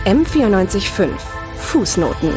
M94.5 Fußnoten.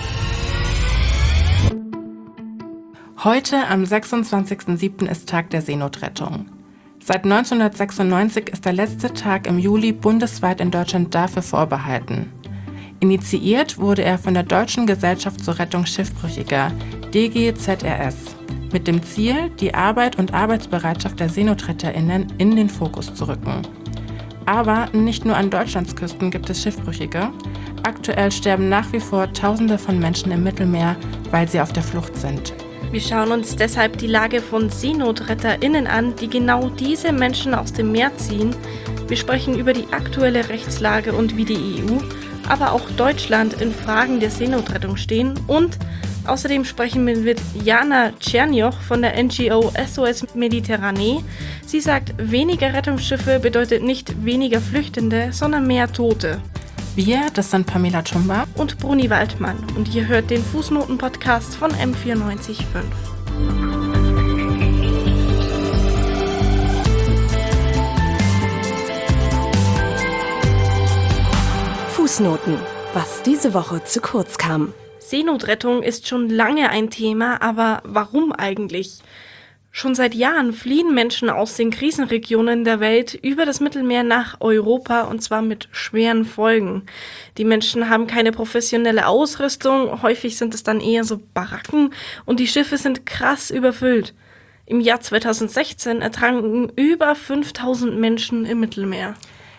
Heute, am 26.07. ist Tag der Seenotrettung. Seit 1996 ist der letzte Tag im Juli bundesweit in Deutschland dafür vorbehalten. Initiiert wurde er von der Deutschen Gesellschaft zur Rettung Schiffbrüchiger, DGZRS, mit dem Ziel, die Arbeit und Arbeitsbereitschaft der SeenotretterInnen in den Fokus zu rücken. Aber nicht nur an Deutschlands Küsten gibt es Schiffbrüchige. Aktuell sterben nach wie vor Tausende von Menschen im Mittelmeer, weil sie auf der Flucht sind. Wir schauen uns deshalb die Lage von SeenotretterInnen an, die genau diese Menschen aus dem Meer ziehen. Wir sprechen über die aktuelle Rechtslage und wie die EU, aber auch Deutschland in Fragen der Seenotrettung stehen. Und außerdem sprechen wir mit Jana Czernioch von der NGO SOS Mediterranee. Sie sagt, weniger Rettungsschiffe bedeutet nicht weniger Flüchtende, sondern mehr Tote. Wir, das sind Pamela Tumba und Bruni Waldmann. Und ihr hört den Fußnoten-Podcast von M94.5. Fußnoten, was diese Woche zu kurz kam. Seenotrettung ist schon lange ein Thema, aber warum eigentlich? Schon seit Jahren fliehen Menschen aus den Krisenregionen der Welt über das Mittelmeer nach Europa, und zwar mit schweren Folgen. Die Menschen haben keine professionelle Ausrüstung, häufig sind es dann eher so Baracken und die Schiffe sind krass überfüllt. Im Jahr 2016 ertranken über 5000 Menschen im Mittelmeer.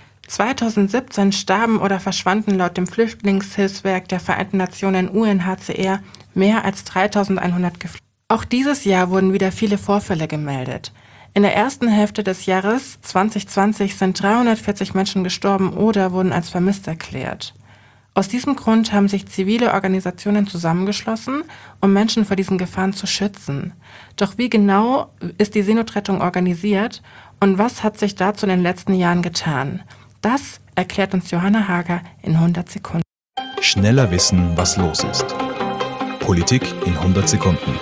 2017 starben oder verschwanden laut dem Flüchtlingshilfswerk der Vereinten Nationen UNHCR mehr als 3100 Geflüchtete. Auch dieses Jahr wurden wieder viele Vorfälle gemeldet. In der ersten Hälfte des Jahres 2020 sind 340 Menschen gestorben oder wurden als vermisst erklärt. Aus diesem Grund haben sich zivile Organisationen zusammengeschlossen, um Menschen vor diesen Gefahren zu schützen. Doch wie genau ist die Seenotrettung organisiert und was hat sich dazu in den letzten Jahren getan? Das erklärt uns Johanna Hager in 100 Sekunden. Schneller wissen, was los ist. Politik in 100 Sekunden.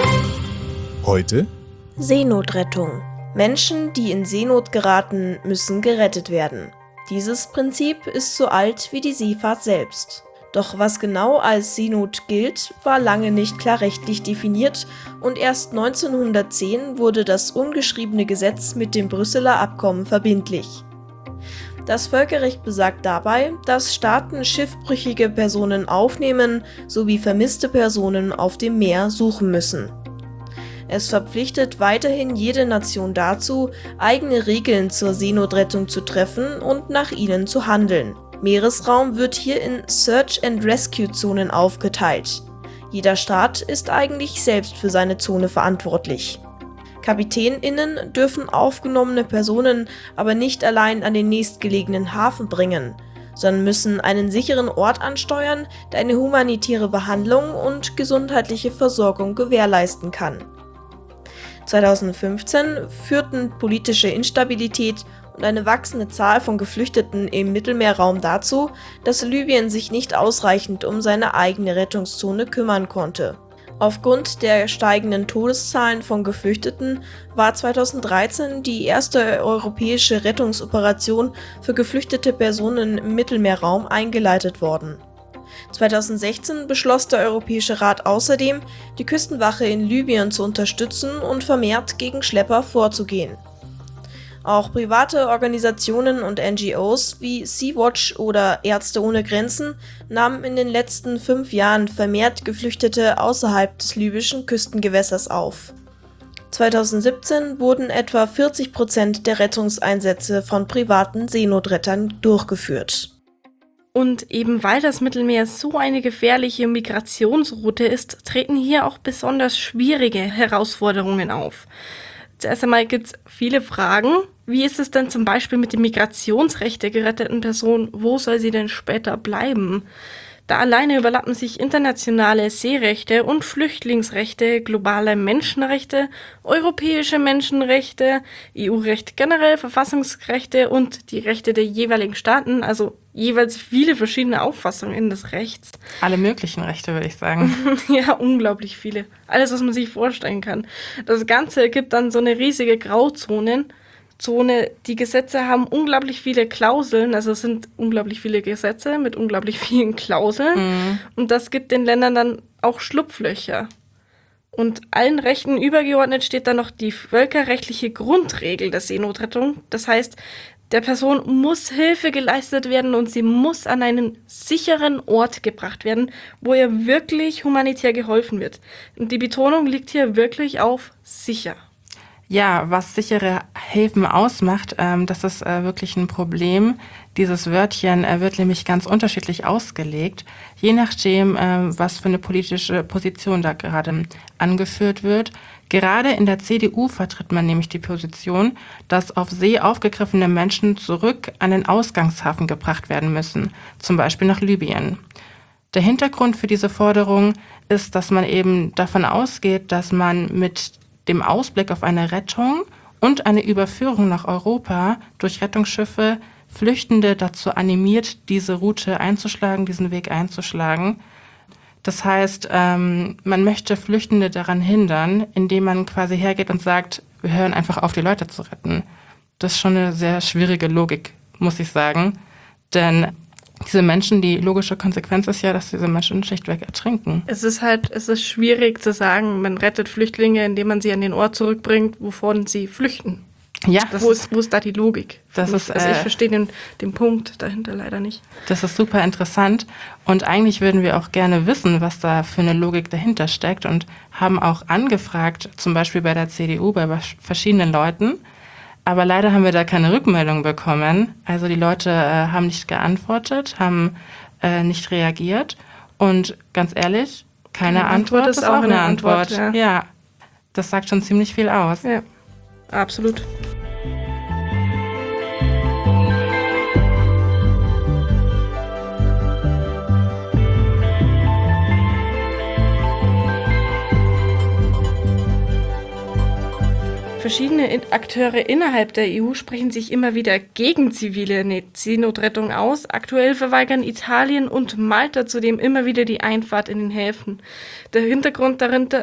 Heute Seenotrettung. Menschen, die in Seenot geraten, müssen gerettet werden. Dieses Prinzip ist so alt wie die Seefahrt selbst. Doch was genau als Seenot gilt, war lange nicht klar rechtlich definiert und erst 1910 wurde das ungeschriebene Gesetz mit dem Brüsseler Abkommen verbindlich. Das Völkerrecht besagt dabei, dass Staaten schiffbrüchige Personen aufnehmen sowie vermisste Personen auf dem Meer suchen müssen. Es verpflichtet weiterhin jede Nation dazu, eigene Regeln zur Seenotrettung zu treffen und nach ihnen zu handeln. Meeresraum wird hier in Search-and-Rescue-Zonen aufgeteilt. Jeder Staat ist eigentlich selbst für seine Zone verantwortlich. KapitänInnen dürfen aufgenommene Personen aber nicht allein an den nächstgelegenen Hafen bringen, sondern müssen einen sicheren Ort ansteuern, der eine humanitäre Behandlung und gesundheitliche Versorgung gewährleisten kann. 2015 führten politische Instabilität und eine wachsende Zahl von Geflüchteten im Mittelmeerraum dazu, dass Libyen sich nicht ausreichend um seine eigene Rettungszone kümmern konnte. Aufgrund der steigenden Todeszahlen von Geflüchteten war 2013 die erste europäische Rettungsoperation für geflüchtete Personen im Mittelmeerraum eingeleitet worden. 2016 beschloss der Europäische Rat außerdem, die Küstenwache in Libyen zu unterstützen und vermehrt gegen Schlepper vorzugehen. Auch private Organisationen und NGOs wie Sea-Watch oder Ärzte ohne Grenzen nahmen in den letzten 5 Jahren vermehrt Geflüchtete außerhalb des libyschen Küstengewässers auf. 2017 wurden etwa 40% der Rettungseinsätze von privaten Seenotrettern durchgeführt. Und eben weil das Mittelmeer so eine gefährliche Migrationsroute ist, treten hier auch besonders schwierige Herausforderungen auf. Zuerst einmal gibt es viele Fragen. Wie ist es denn zum Beispiel mit dem Migrationsrecht der geretteten Person? Wo soll sie denn später bleiben? Da alleine überlappen sich internationale Seerechte und Flüchtlingsrechte, globale Menschenrechte, europäische Menschenrechte, EU-Recht generell, Verfassungsrechte und die Rechte der jeweiligen Staaten, also jeweils viele verschiedene Auffassungen des Rechts. Alle möglichen Rechte, würde ich sagen. Ja, unglaublich viele. Alles, was man sich vorstellen kann. Das Ganze ergibt dann so eine riesige Grauzone. Zone. Die Gesetze haben unglaublich viele Klauseln, also es sind unglaublich viele Gesetze mit unglaublich vielen Klauseln. Und das gibt den Ländern dann auch Schlupflöcher. Und allen Rechten übergeordnet steht dann noch die völkerrechtliche Grundregel der Seenotrettung. Das heißt, der Person muss Hilfe geleistet werden und sie muss an einen sicheren Ort gebracht werden, wo ihr wirklich humanitär geholfen wird. Und die Betonung liegt hier wirklich auf sicher. Ja, was sichere Häfen ausmacht, das ist wirklich ein Problem. Dieses Wörtchen wird nämlich ganz unterschiedlich ausgelegt, je nachdem, was für eine politische Position da gerade angeführt wird. Gerade in der CDU vertritt man nämlich die Position, dass auf See aufgegriffene Menschen zurück an den Ausgangshafen gebracht werden müssen, zum Beispiel nach Libyen. Der Hintergrund für diese Forderung ist, dass man eben davon ausgeht, dass man mit dem Ausblick auf eine Rettung und eine Überführung nach Europa durch Rettungsschiffe Flüchtende dazu animiert, diese Route einzuschlagen, diesen Weg einzuschlagen. Das heißt, man möchte Flüchtende daran hindern, indem man quasi hergeht und sagt, wir hören einfach auf, die Leute zu retten. Das ist schon eine sehr schwierige Logik, muss ich sagen. Denn diese Menschen, die logische Konsequenz ist ja, dass diese Menschen schlichtweg ertrinken. Es ist schwierig zu sagen, man rettet Flüchtlinge, indem man sie an den Ort zurückbringt, wovon sie flüchten. Ja, Wo ist da die Logik? Ich verstehe den Punkt dahinter leider nicht. Das ist super interessant und eigentlich würden wir auch gerne wissen, was da für eine Logik dahinter steckt und haben auch angefragt, zum Beispiel bei der CDU, bei verschiedenen Leuten. Aber leider haben wir da keine Rückmeldung bekommen. Also die Leute haben nicht geantwortet, haben nicht reagiert. Und ganz ehrlich, keine Antwort ist auch eine Antwort. Ja, das sagt schon ziemlich viel aus. Ja, absolut. Verschiedene Akteure innerhalb der EU sprechen sich immer wieder gegen zivile Seenotrettung aus. Aktuell verweigern Italien und Malta zudem immer wieder die Einfahrt in den Häfen. Der Hintergrund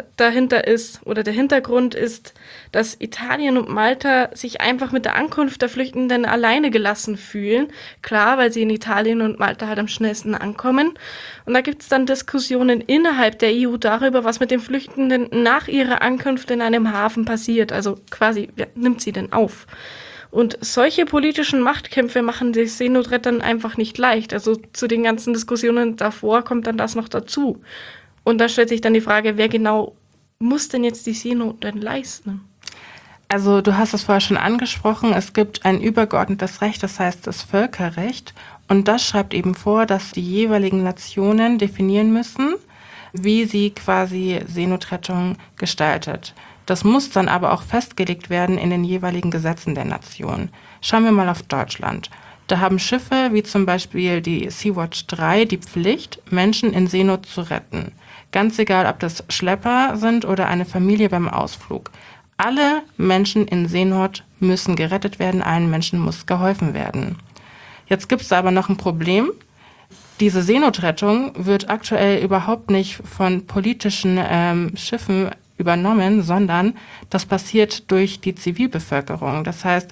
ist, dass Italien und Malta sich einfach mit der Ankunft der Flüchtenden alleine gelassen fühlen. Klar, weil sie in Italien und Malta halt am schnellsten ankommen. Und da gibt es dann Diskussionen innerhalb der EU darüber, was mit den Flüchtenden nach ihrer Ankunft in einem Hafen passiert. Also quasi, wer nimmt sie denn auf? Und solche politischen Machtkämpfe machen die Seenotrettern einfach nicht leicht. Also zu den ganzen Diskussionen davor kommt dann das noch dazu. Und da stellt sich dann die Frage, wer genau muss denn jetzt die Seenot denn leisten? Also du hast es vorher schon angesprochen, es gibt ein übergeordnetes Recht, das heißt das Völkerrecht. Und das schreibt eben vor, dass die jeweiligen Nationen definieren müssen, wie sie quasi Seenotrettung gestaltet. Das muss dann aber auch festgelegt werden in den jeweiligen Gesetzen der Nation. Schauen wir mal auf Deutschland. Da haben Schiffe wie zum Beispiel die Sea-Watch 3 die Pflicht, Menschen in Seenot zu retten. Ganz egal, ob das Schlepper sind oder eine Familie beim Ausflug. Alle Menschen in Seenot müssen gerettet werden, allen Menschen muss geholfen werden. Jetzt gibt es da aber noch ein Problem. Diese Seenotrettung wird aktuell überhaupt nicht von politischen Schiffen übernommen, sondern das passiert durch die Zivilbevölkerung. Das heißt,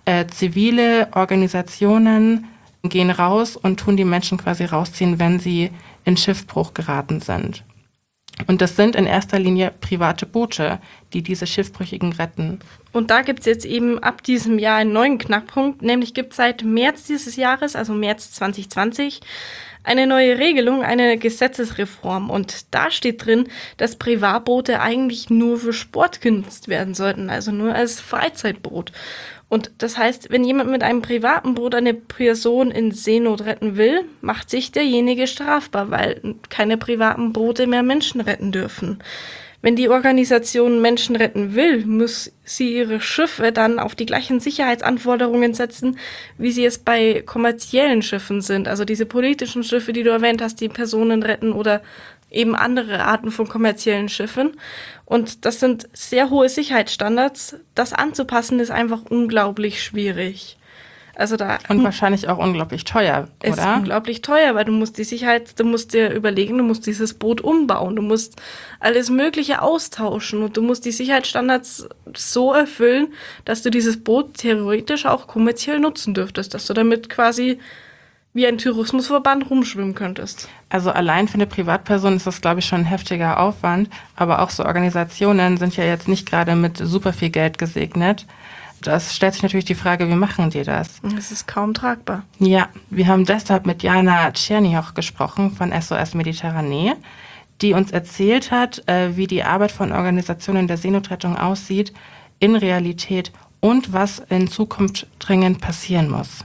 zivile Organisationen gehen raus und tun die Menschen quasi rausziehen, wenn sie in Schiffbruch geraten sind. Und das sind in erster Linie private Boote, die diese Schiffbrüchigen retten. Und da gibt es jetzt eben ab diesem Jahr einen neuen Knackpunkt, nämlich gibt es seit März dieses Jahres, also März 2020, eine neue Regelung, eine Gesetzesreform. Und da steht drin, dass Privatboote eigentlich nur für Sport genutzt werden sollten, also nur als Freizeitboot. Und das heißt, wenn jemand mit einem privaten Boot eine Person in Seenot retten will, macht sich derjenige strafbar, weil keine privaten Boote mehr Menschen retten dürfen. Wenn die Organisation Menschen retten will, muss sie ihre Schiffe dann auf die gleichen Sicherheitsanforderungen setzen, wie sie es bei kommerziellen Schiffen sind. Also diese politischen Schiffe, die du erwähnt hast, die Personen retten oder eben andere Arten von kommerziellen Schiffen. Und das sind sehr hohe Sicherheitsstandards. Das anzupassen ist einfach unglaublich schwierig. Also da Und wahrscheinlich auch unglaublich teuer, ist oder? unglaublich teuer, weil du musst du musst dir überlegen, du musst dieses Boot umbauen, du musst alles Mögliche austauschen und du musst die Sicherheitsstandards so erfüllen, dass du dieses Boot theoretisch auch kommerziell nutzen dürftest, dass du damit quasi wie ein Tourismusverband rumschwimmen könntest. Also allein für eine Privatperson ist das, glaube ich, schon ein heftiger Aufwand. Aber auch so Organisationen sind ja jetzt nicht gerade mit super viel Geld gesegnet. Das stellt sich natürlich die Frage, wie machen die das? Das ist kaum tragbar. Ja, wir haben deshalb mit Jana Czernioch gesprochen von SOS Mediterranee, die uns erzählt hat, wie die Arbeit von Organisationen der Seenotrettung aussieht in Realität und was in Zukunft dringend passieren muss.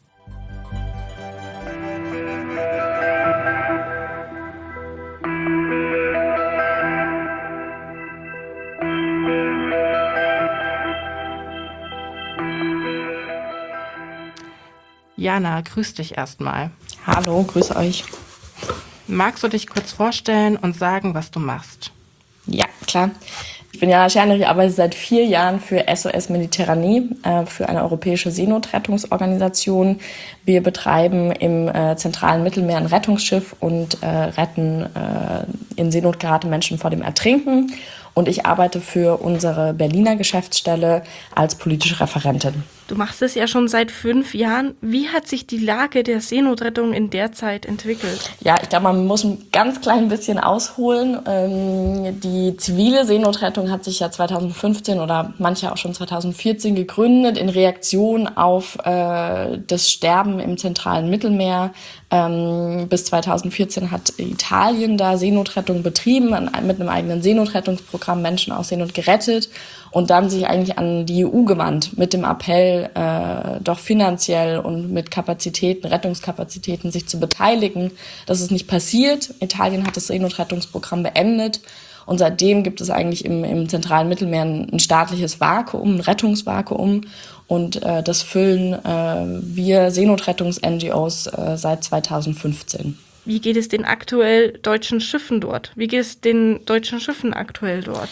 Jana, grüß dich erstmal. Hallo, grüße euch. Magst du dich kurz vorstellen und sagen, was du machst? Ja, klar. Ich bin Jana Czernioch, ich arbeite seit 4 Jahren für SOS Mediterranee, für eine europäische Seenotrettungsorganisation. Wir betreiben im zentralen Mittelmeer ein Rettungsschiff und retten in Seenot geratene Menschen vor dem Ertrinken. Und ich arbeite für unsere Berliner Geschäftsstelle als politische Referentin. Du machst es ja schon seit 5 Jahren. Wie hat sich die Lage der Seenotrettung in der Zeit entwickelt? Ja, ich glaube, man muss ein ganz klein bisschen ausholen. Die zivile Seenotrettung hat sich ja 2015 oder manche auch schon 2014 gegründet in Reaktion auf das Sterben im zentralen Mittelmeer. Bis 2014 hat Italien da Seenotrettung betrieben, mit einem eigenen Seenotrettungsprogramm Menschen aus Seenot gerettet und dann sich eigentlich an die EU gewandt mit dem Appell, doch finanziell und mit Kapazitäten, Rettungskapazitäten sich zu beteiligen. Das ist nicht passiert. Italien hat das Seenotrettungsprogramm beendet. Und seitdem gibt es eigentlich im zentralen Mittelmeer ein staatliches Vakuum, ein Rettungsvakuum. Und das füllen wir Seenotrettungs-NGOs seit 2015. Wie geht es den aktuell deutschen Schiffen dort? Wie geht es den deutschen Schiffen aktuell dort?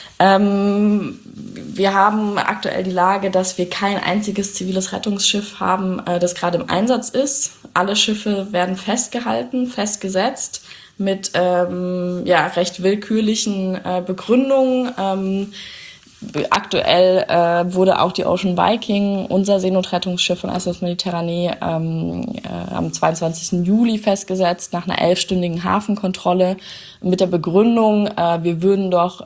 Wir haben aktuell die Lage, dass wir kein einziges ziviles Rettungsschiff haben, das gerade im Einsatz ist. Alle Schiffe werden festgehalten, festgesetzt mit recht willkürlichen Begründungen. Aktuell wurde auch die Ocean Viking, unser Seenotrettungsschiff von SOS Mediterranee, am 22. Juli festgesetzt nach einer 11-stündigen Hafenkontrolle mit der Begründung, wir würden doch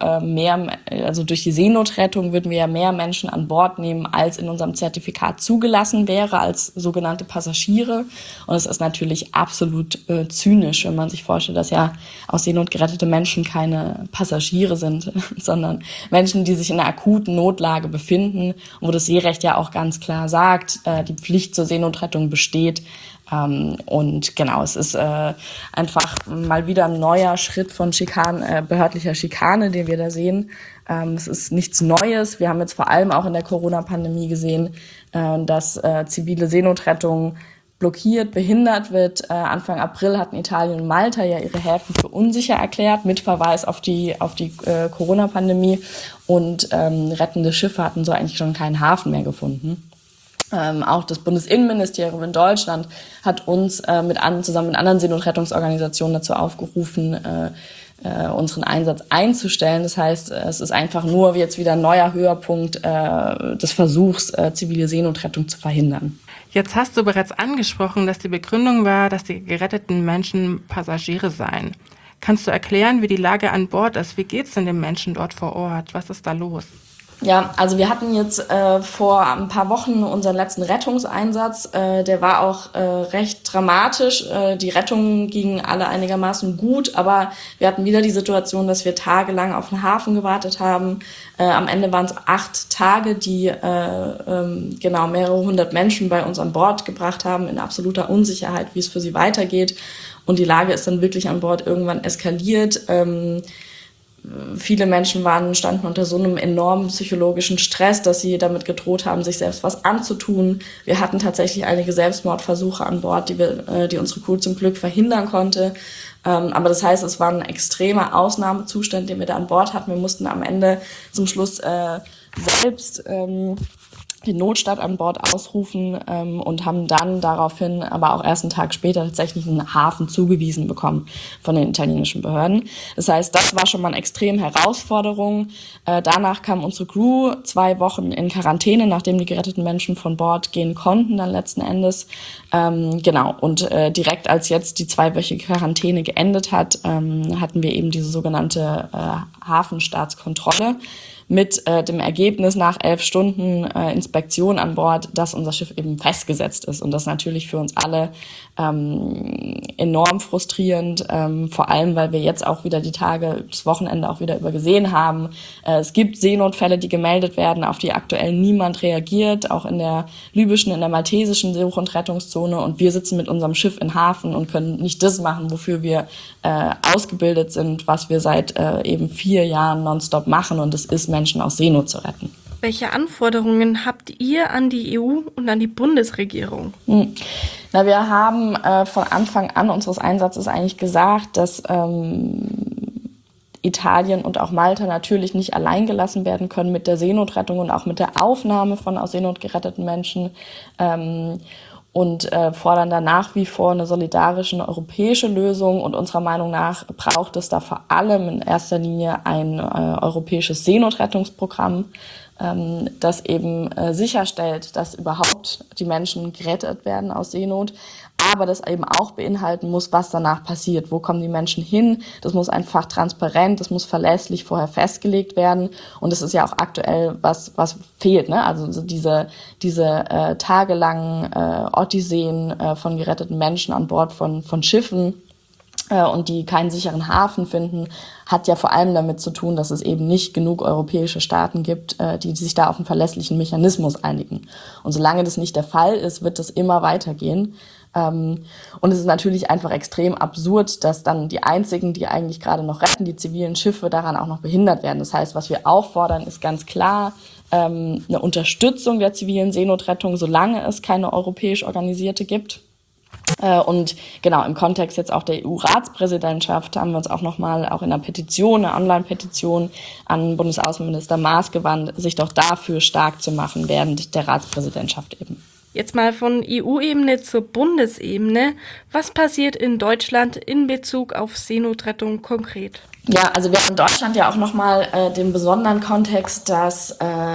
durch die Seenotrettung würden wir ja mehr Menschen an Bord nehmen, als in unserem Zertifikat zugelassen wäre, als sogenannte Passagiere. Und es ist natürlich absolut zynisch, wenn man sich vorstellt, dass ja aus Seenot gerettete Menschen keine Passagiere sind, sondern Menschen, die sich in einer akuten Notlage befinden, wo das Seerecht ja auch ganz klar sagt, die Pflicht zur Seenotrettung besteht. Und genau, es ist einfach mal wieder ein neuer Schritt von behördlicher Schikane, den wir da sehen. Es ist nichts Neues. Wir haben jetzt vor allem auch in der Corona-Pandemie gesehen, dass zivile Seenotrettung blockiert, behindert wird. Anfang April hatten Italien und Malta ja ihre Häfen für unsicher erklärt, mit Verweis auf die Corona-Pandemie. Und rettende Schiffe hatten so eigentlich schon keinen Hafen mehr gefunden. Auch das Bundesinnenministerium in Deutschland hat uns zusammen mit anderen Seenotrettungsorganisationen dazu aufgerufen, unseren Einsatz einzustellen. Das heißt, es ist einfach nur jetzt wieder ein neuer Höhepunkt des Versuchs, zivile Seenotrettung zu verhindern. Jetzt hast du bereits angesprochen, dass die Begründung war, dass die geretteten Menschen Passagiere seien. Kannst du erklären, wie die Lage an Bord ist? Wie geht's denn den Menschen dort vor Ort? Was ist da los? Ja, also wir hatten jetzt vor ein paar Wochen unseren letzten Rettungseinsatz. Der war auch recht dramatisch. Die Rettungen gingen alle einigermaßen gut, aber wir hatten wieder die Situation, dass wir tagelang auf den Hafen gewartet haben. Am Ende waren es 8 Tage, die mehrere hundert Menschen bei uns an Bord gebracht haben, in absoluter Unsicherheit, wie es für sie weitergeht. Und die Lage ist dann wirklich an Bord irgendwann eskaliert. Viele Menschen standen unter so einem enormen psychologischen Stress, dass sie damit gedroht haben, sich selbst was anzutun. Wir hatten tatsächlich einige Selbstmordversuche an Bord, die unsere Crew zum Glück verhindern konnte. Aber das heißt, es war ein extremer Ausnahmezustand, den wir da an Bord hatten. Wir mussten am Ende zum Schluss selbst den Notstand an Bord ausrufen und haben dann daraufhin aber auch erst einen Tag später tatsächlich einen Hafen zugewiesen bekommen von den italienischen Behörden. Das heißt, das war schon mal eine extreme Herausforderung. Danach kam unsere Crew 2 Wochen in Quarantäne, nachdem die geretteten Menschen von Bord gehen konnten dann letzten Endes. Und direkt als jetzt die 2-wöchige Quarantäne geendet hat, hatten wir eben diese sogenannte Hafenstaatskontrolle mit dem Ergebnis nach 11 Stunden Inspektion an Bord, dass unser Schiff eben festgesetzt ist. Und das ist natürlich für uns alle enorm frustrierend, vor allem, weil wir jetzt auch wieder die Tage, das Wochenende auch wieder übergesehen haben. Es gibt Seenotfälle, die gemeldet werden, auf die aktuell niemand reagiert, auch in der libyschen, in der maltesischen Such- und Rettungszone. Und wir sitzen mit unserem Schiff in Hafen und können nicht das machen, wofür wir ausgebildet sind, was wir seit eben 4 Jahren nonstop machen. Und das ist, Menschen aus Seenot zu retten. Welche Anforderungen habt ihr an die EU und an die Bundesregierung? Na, wir haben von Anfang an unseres Einsatzes eigentlich gesagt, dass Italien und auch Malta natürlich nicht allein gelassen werden können mit der Seenotrettung und auch mit der Aufnahme von aus Seenot geretteten Menschen. Und fordern da nach wie vor eine solidarische, eine europäische Lösung. Und unserer Meinung nach braucht es da vor allem in erster Linie ein europäisches Seenotrettungsprogramm, das eben sicherstellt, dass überhaupt die Menschen gerettet werden aus Seenot, aber das eben auch beinhalten muss, was danach passiert. Wo kommen die Menschen hin? Das muss einfach transparent, das muss verlässlich vorher festgelegt werden. Und das ist ja auch aktuell, was fehlt, ne? Also so diese tagelangen Odysseen von geretteten Menschen an Bord von Schiffen und die keinen sicheren Hafen finden, hat ja vor allem damit zu tun, dass es eben nicht genug europäische Staaten gibt, die sich da auf einen verlässlichen Mechanismus einigen. Und solange das nicht der Fall ist, wird das immer weitergehen. Und es ist natürlich einfach extrem absurd, dass dann die einzigen, die eigentlich gerade noch retten, die zivilen Schiffe, daran auch noch behindert werden. Das heißt, was wir auffordern, ist ganz klar eine Unterstützung der zivilen Seenotrettung, solange es keine europäisch organisierte gibt. Und genau, im Kontext jetzt auch der EU-Ratspräsidentschaft haben wir uns auch nochmal auch in einer Petition, einer Online-Petition an Bundesaußenminister Maas gewandt, sich doch dafür stark zu machen während der Ratspräsidentschaft eben. Jetzt mal von EU-Ebene zur Bundesebene. Was passiert in Deutschland in Bezug auf Seenotrettung konkret? Ja, also wir haben in Deutschland ja auch nochmal den besonderen Kontext, dass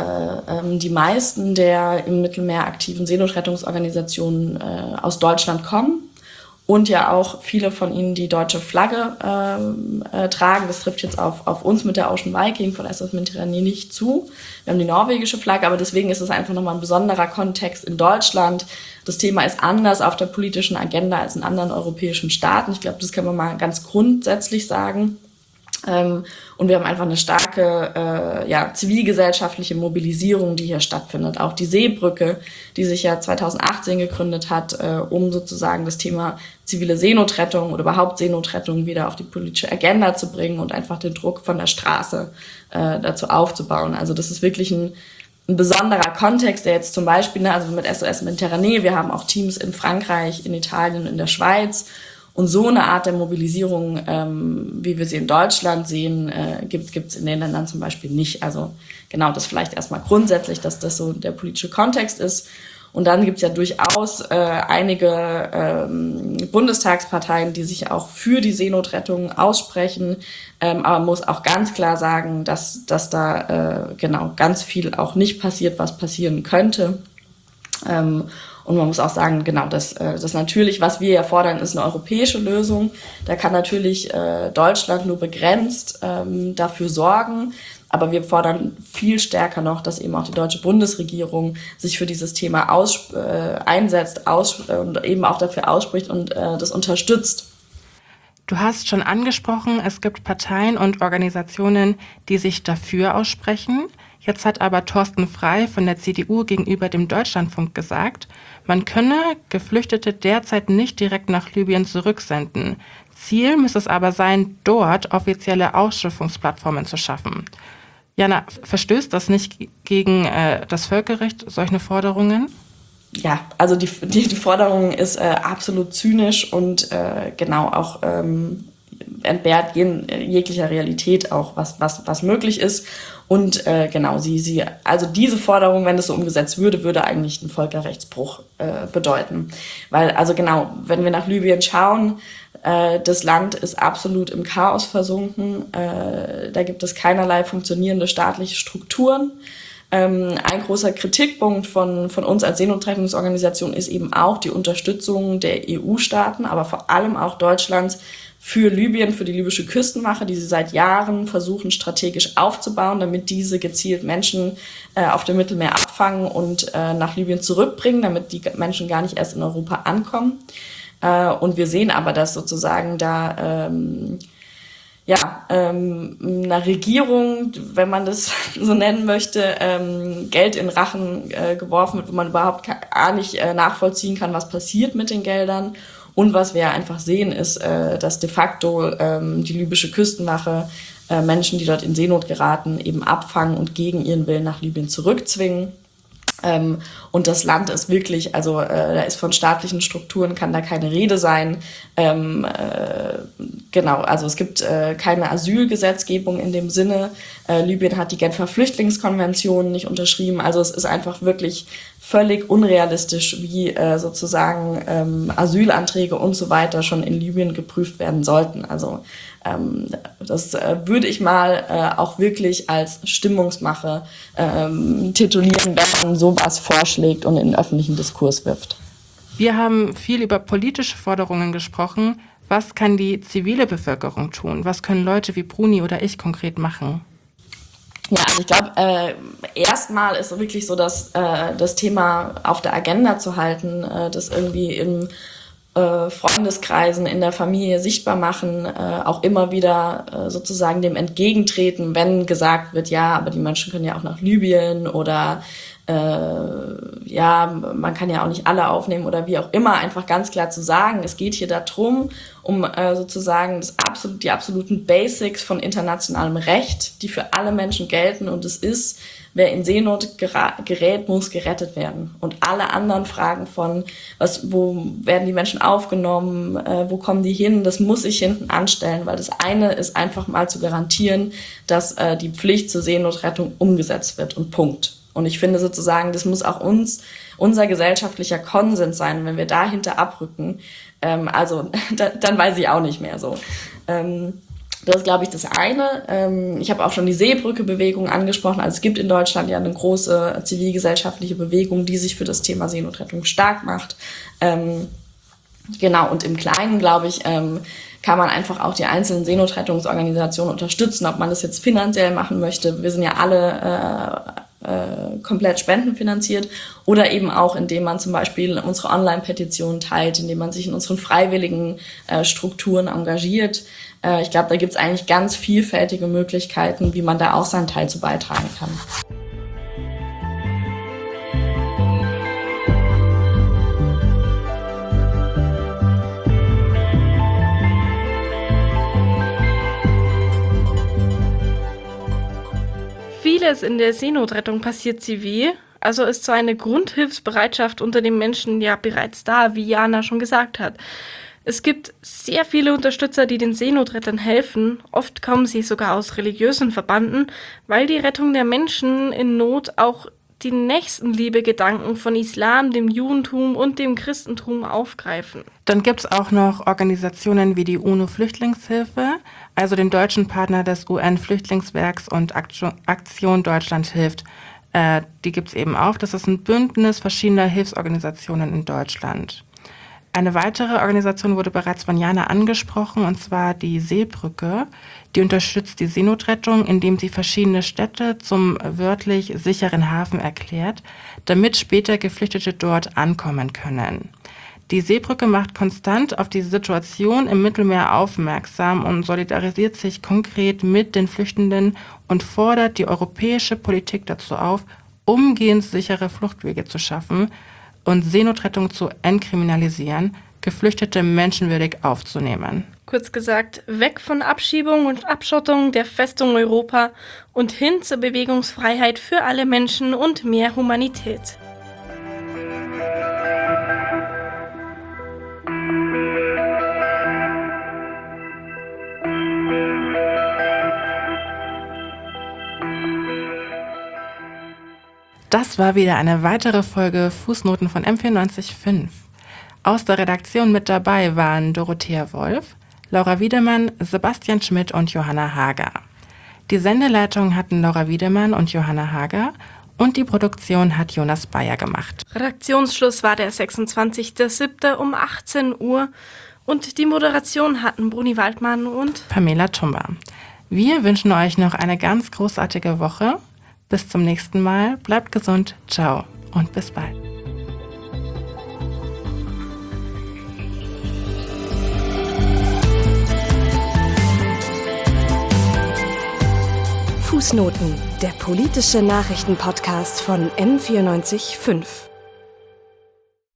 die meisten der im Mittelmeer aktiven Seenotrettungsorganisationen aus Deutschland kommen und ja auch viele von ihnen die deutsche Flagge tragen. Das trifft jetzt auf uns mit der Ocean Viking von SOS Mediterranee nicht zu. Wir haben die norwegische Flagge, aber deswegen ist es einfach nochmal ein besonderer Kontext in Deutschland. Das Thema ist anders auf der politischen Agenda als in anderen europäischen Staaten. Ich glaube, das können wir mal ganz grundsätzlich sagen. Und wir haben einfach eine starke zivilgesellschaftliche Mobilisierung, die hier stattfindet. Auch die Seebrücke, die sich ja 2018 gegründet hat, um sozusagen das Thema zivile Seenotrettung oder überhaupt Seenotrettung wieder auf die politische Agenda zu bringen und einfach den Druck von der Straße dazu aufzubauen. Also das ist wirklich ein besonderer Kontext, der jetzt zum Beispiel, also mit SOS Mediterranee, wir haben auch Teams in Frankreich, in Italien, in der Schweiz. Und so eine Art der Mobilisierung, wie wir sie in Deutschland sehen, gibt's in den Ländern zum Beispiel nicht. Also genau, das vielleicht erstmal grundsätzlich, dass das so der politische Kontext ist. Und dann gibt's ja durchaus einige Bundestagsparteien, die sich auch für die Seenotrettung aussprechen. Aber man muss auch ganz klar sagen, dass da ganz viel auch nicht passiert, was passieren könnte. Und man muss auch sagen, genau, das natürlich, was wir ja fordern, ist eine europäische Lösung. Da kann natürlich Deutschland nur begrenzt dafür sorgen. Aber wir fordern viel stärker noch, dass eben auch die deutsche Bundesregierung sich für dieses Thema einsetzt und eben auch dafür ausspricht und das unterstützt. Du hast schon angesprochen, es gibt Parteien und Organisationen, die sich dafür aussprechen. Jetzt hat aber Thorsten Frey von der CDU gegenüber dem Deutschlandfunk gesagt, man könne Geflüchtete derzeit nicht direkt nach Libyen zurücksenden. Ziel müsse es aber sein, dort offizielle Ausschiffungsplattformen zu schaffen. Jana, verstößt das nicht gegen das Völkerrecht, solche Forderungen? Ja, also die Forderung ist absolut zynisch und auch entbehrt jeglicher Realität auch, was möglich ist. Und genau, also diese Forderung, wenn das so umgesetzt würde eigentlich einen Völkerrechtsbruch bedeuten. Weil, also genau, wenn wir nach Libyen schauen, das Land ist absolut im Chaos versunken. Da gibt es keinerlei funktionierende staatliche Strukturen. Ein großer Kritikpunkt von uns als Seenotrettungsorganisation ist eben auch die Unterstützung der EU-Staaten, aber vor allem auch Deutschlands für Libyen, für die libysche Küstenwache, die sie seit Jahren versuchen strategisch aufzubauen, damit diese gezielt Menschen auf dem Mittelmeer abfangen und nach Libyen zurückbringen, damit die Menschen gar nicht erst in Europa ankommen. Und wir sehen aber, dass sozusagen da einer Regierung, wenn man das so nennen möchte, Geld in Rachen geworfen wird, wo man überhaupt gar nicht nachvollziehen kann, was passiert mit den Geldern. Und was wir einfach sehen, ist, dass de facto die libysche Küstenwache Menschen, die dort in Seenot geraten, eben abfangen und gegen ihren Willen nach Libyen zurückzwingen. Und das Land ist wirklich, also da ist von staatlichen Strukturen, kann da keine Rede sein. Genau, also es gibt keine Asylgesetzgebung in dem Sinne. Libyen hat die Genfer Flüchtlingskonvention nicht unterschrieben. Also es ist einfach wirklich völlig unrealistisch, wie sozusagen Asylanträge und so weiter schon in Libyen geprüft werden sollten. Also das würde ich mal auch wirklich als Stimmungsmache titulieren, wenn man sowas vorschlägt und in den öffentlichen Diskurs wirft. Wir haben viel über politische Forderungen gesprochen. Was kann die zivile Bevölkerung tun? Was können Leute wie Bruni oder ich konkret machen? Ja, also ich glaube, erstmal ist wirklich so, dass das Thema auf der Agenda zu halten, das irgendwie in Freundeskreisen, in der Familie sichtbar machen, auch immer wieder sozusagen dem entgegentreten, wenn gesagt wird, ja, aber die Menschen können ja auch nach Libyen oder man kann ja auch nicht alle aufnehmen oder wie auch immer, einfach ganz klar zu sagen, es geht hier darum, um sozusagen die absoluten Basics von internationalem Recht, die für alle Menschen gelten, und es ist, wer in Seenot gerät, muss gerettet werden. Und alle anderen Fragen von, wo werden die Menschen aufgenommen, wo kommen die hin, das muss sich hinten anstellen, weil das eine ist einfach mal zu garantieren, dass die Pflicht zur Seenotrettung umgesetzt wird und Punkt. Und ich finde sozusagen, das muss auch unser gesellschaftlicher Konsens sein. Wenn wir dahinter abrücken, dann weiß ich auch nicht mehr so. Das ist, glaube ich, das eine. Ich habe auch schon die Seebrücke-Bewegung angesprochen. Also es gibt in Deutschland ja eine große zivilgesellschaftliche Bewegung, die sich für das Thema Seenotrettung stark macht. Genau, und im Kleinen, glaube ich, kann man einfach auch die einzelnen Seenotrettungsorganisationen unterstützen, ob man das jetzt finanziell machen möchte. Wir sind ja alle komplett spendenfinanziert, oder eben auch, indem man zum Beispiel unsere Online-Petitionen teilt, indem man sich in unseren freiwilligen Strukturen engagiert. Ich glaube, da gibt es eigentlich ganz vielfältige Möglichkeiten, wie man da auch seinen Teil zu beitragen kann. Vieles in der Seenotrettung passiert zivil, also ist so eine Grundhilfsbereitschaft unter den Menschen ja bereits da, wie Jana schon gesagt hat. Es gibt sehr viele Unterstützer, die den Seenotrettern helfen. Oft kommen sie sogar aus religiösen Verbanden, weil die Rettung der Menschen in Not auch die Nächstenliebe-Gedanken von Islam, dem Judentum und dem Christentum aufgreifen. Dann gibt es auch noch Organisationen wie die UNO-Flüchtlingshilfe, also den deutschen Partner des UN-Flüchtlingswerks und Aktion Deutschland hilft. Die gibt es eben auch. Das ist ein Bündnis verschiedener Hilfsorganisationen in Deutschland. Eine weitere Organisation wurde bereits von Jana angesprochen, und zwar die Seebrücke. Die unterstützt die Seenotrettung, indem sie verschiedene Städte zum wörtlich sicheren Hafen erklärt, damit später Geflüchtete dort ankommen können. Die Seebrücke macht konstant auf die Situation im Mittelmeer aufmerksam und solidarisiert sich konkret mit den Flüchtenden und fordert die europäische Politik dazu auf, umgehend sichere Fluchtwege zu schaffen und Seenotrettung zu entkriminalisieren, Geflüchtete menschenwürdig aufzunehmen. Kurz gesagt, weg von Abschiebung und Abschottung der Festung Europa und hin zur Bewegungsfreiheit für alle Menschen und mehr Humanität. Das war wieder eine weitere Folge Fußnoten von M94.5. Aus der Redaktion mit dabei waren Dorothea Wolf, Laura Wiedemann, Sebastian Schmidt und Johanna Hager. Die Sendeleitung hatten Laura Wiedemann und Johanna Hager und die Produktion hat Jonas Bayer gemacht. Redaktionsschluss war der 26.07. um 18 Uhr und die Moderation hatten Bruni Waldmann und Pamela Tumba. Wir wünschen euch noch eine ganz großartige Woche. Bis zum nächsten Mal. Bleibt gesund. Ciao und bis bald. Fußnoten, der politische Nachrichtenpodcast von M94.5.